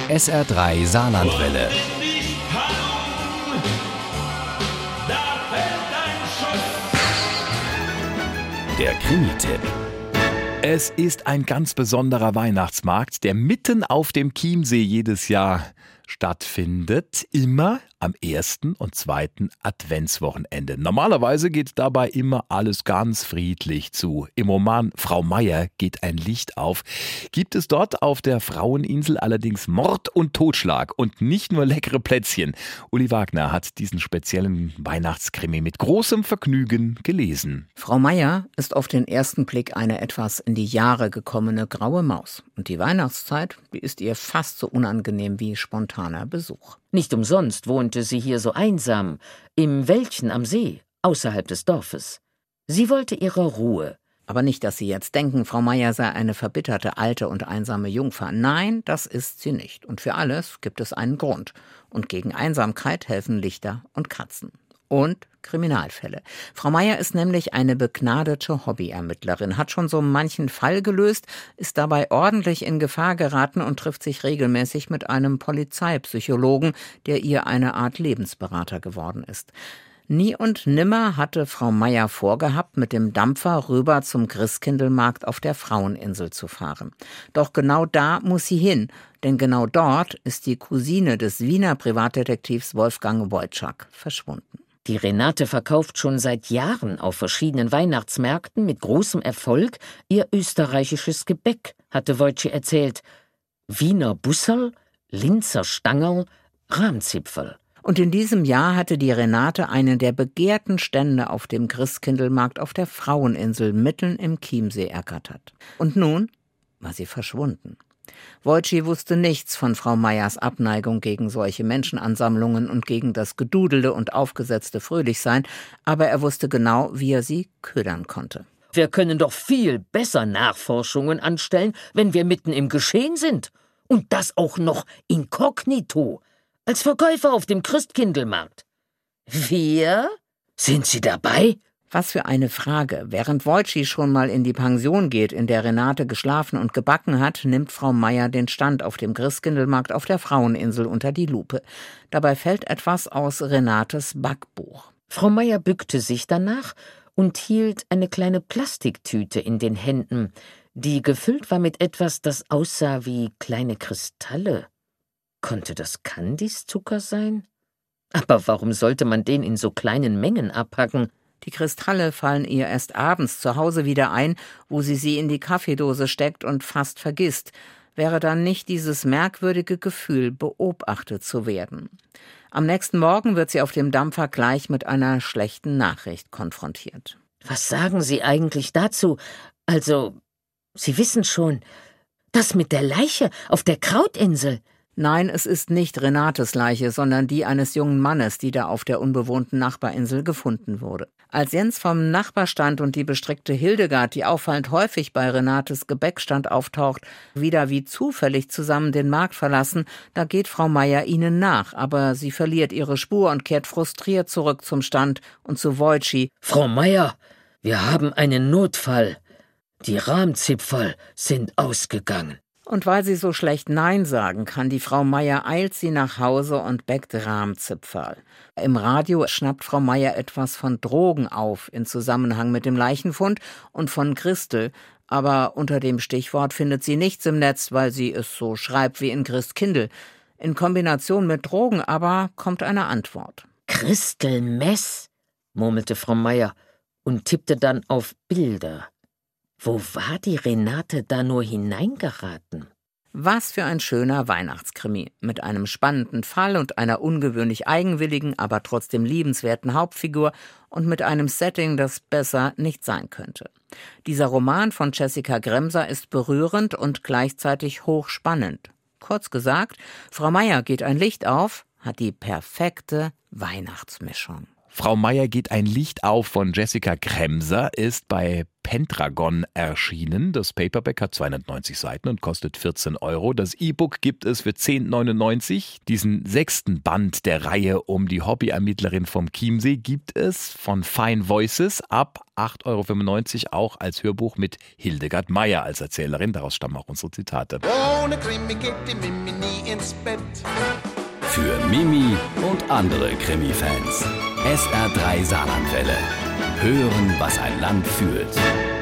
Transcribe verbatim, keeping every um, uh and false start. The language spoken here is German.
S R drei Saarlandwelle. Der Krimi-Tipp. Es ist ein ganz besonderer Weihnachtsmarkt, der mitten auf dem Chiemsee jedes Jahr stattfindet, immer am ersten und zweiten Adventswochenende. Normalerweise geht dabei immer alles ganz friedlich zu. Im Roman Frau Meier geht ein Licht auf. Gibt es dort auf der Fraueninsel allerdings Mord und Totschlag und nicht nur leckere Plätzchen. Uli Wagner hat diesen speziellen Weihnachtskrimi mit großem Vergnügen gelesen. Frau Meier ist auf den ersten Blick eine etwas in die Jahre gekommene graue Maus. Und die Weihnachtszeit, die ist ihr fast so unangenehm wie spontaner Besuch. Nicht umsonst wohnte sie hier so einsam, im Wäldchen am See, außerhalb des Dorfes. Sie wollte ihre Ruhe. Aber nicht, dass Sie jetzt denken, Frau Meier sei eine verbitterte, alte und einsame Jungfer. Nein, das ist sie nicht. Und für alles gibt es einen Grund. Und gegen Einsamkeit helfen Lichter und Katzen. Und Kriminalfälle. Frau Meier ist nämlich eine begnadete Hobbyermittlerin, hat schon so manchen Fall gelöst, ist dabei ordentlich in Gefahr geraten und trifft sich regelmäßig mit einem Polizeipsychologen, der ihr eine Art Lebensberater geworden ist. Nie und nimmer hatte Frau Meier vorgehabt, mit dem Dampfer rüber zum Christkindlmarkt auf der Fraueninsel zu fahren. Doch genau da muss sie hin, denn genau dort ist die Cousine des Wiener Privatdetektivs Wolfgang Wojczak verschwunden. Die Renate verkauft schon seit Jahren auf verschiedenen Weihnachtsmärkten mit großem Erfolg ihr österreichisches Gebäck, hatte Wojci erzählt. Wiener Busserl, Linzer Stangerl, Rahmzipferl. Und in diesem Jahr hatte die Renate einen der begehrten Stände auf dem Christkindlmarkt auf der Fraueninsel mitten im Chiemsee ergattert. Und nun war sie verschwunden. Wojci wusste nichts von Frau Meiers Abneigung gegen solche Menschenansammlungen und gegen das gedudelde und aufgesetzte Fröhlichsein, aber er wusste genau, wie er sie ködern konnte. Wir können doch viel besser Nachforschungen anstellen, wenn wir mitten im Geschehen sind. Und das auch noch inkognito, als Verkäufer auf dem Christkindlmarkt. Wir? Sind Sie dabei? Was für eine Frage. Während Wojci schon mal in die Pension geht, in der Renate geschlafen und gebacken hat, nimmt Frau Meier den Stand auf dem Christkindlmarkt auf der Fraueninsel unter die Lupe. Dabei fällt etwas aus Renates Backbuch. Frau Meier bückte sich danach und hielt eine kleine Plastiktüte in den Händen, die gefüllt war mit etwas, das aussah wie kleine Kristalle. Konnte das Kandiszucker sein? Aber warum sollte man den in so kleinen Mengen abpacken? Die Kristalle fallen ihr erst abends zu Hause wieder ein, wo sie sie in die Kaffeedose steckt und fast vergisst. Wäre dann nicht dieses merkwürdige Gefühl, beobachtet zu werden. Am nächsten Morgen wird sie auf dem Dampfer gleich mit einer schlechten Nachricht konfrontiert. Was sagen Sie eigentlich dazu? Also, Sie wissen schon, das mit der Leiche auf der Krautinsel. Nein, es ist nicht Renates Leiche, sondern die eines jungen Mannes, die da auf der unbewohnten Nachbarinsel gefunden wurde. Als Jens vom Nachbarstand und die bestrickte Hildegard, die auffallend häufig bei Renates Gebäckstand auftaucht, wieder wie zufällig zusammen den Markt verlassen, da geht Frau Meier ihnen nach, aber sie verliert ihre Spur und kehrt frustriert zurück zum Stand und zu Wojci. Frau Meier, wir haben einen Notfall. Die Rahmzipferl sind ausgegangen. Und weil sie so schlecht Nein sagen kann, die Frau Meier eilt sie nach Hause und bäckt Rahmzipferl. Im Radio schnappt Frau Meier etwas von Drogen auf in Zusammenhang mit dem Leichenfund und von Christel, aber unter dem Stichwort findet sie nichts im Netz, weil sie es so schreibt wie in Christkindl. In Kombination mit Drogen aber kommt eine Antwort. Christelmess, murmelte Frau Meier und tippte dann auf Bilder. Wo war die Renate da nur hineingeraten? Was für ein schöner Weihnachtskrimi. Mit einem spannenden Fall und einer ungewöhnlich eigenwilligen, aber trotzdem liebenswerten Hauptfigur und mit einem Setting, das besser nicht sein könnte. Dieser Roman von Jessica Gremser ist berührend und gleichzeitig hochspannend. Kurz gesagt, Frau Meier geht ein Licht auf, hat die perfekte Weihnachtsmischung. Frau Meier geht ein Licht auf von Jessica Kremser ist bei Pendragon erschienen. Das Paperback hat zweihundertneunzig Seiten und kostet vierzehn Euro. Das E-Book gibt es für zehn neunundneunzig. Diesen sechsten Band der Reihe um die Hobbyermittlerin vom Chiemsee gibt es von Fine Voices ab acht Euro fünfundneunzig, auch als Hörbuch mit Hildegard Meier als Erzählerin. Daraus stammen auch unsere Zitate. Ohne Krimi geht die Mimi nie ins Bett. Für Mimi und andere Krimi-Fans. S R drei Saarlandwelle. Hören, was ein Land fühlt.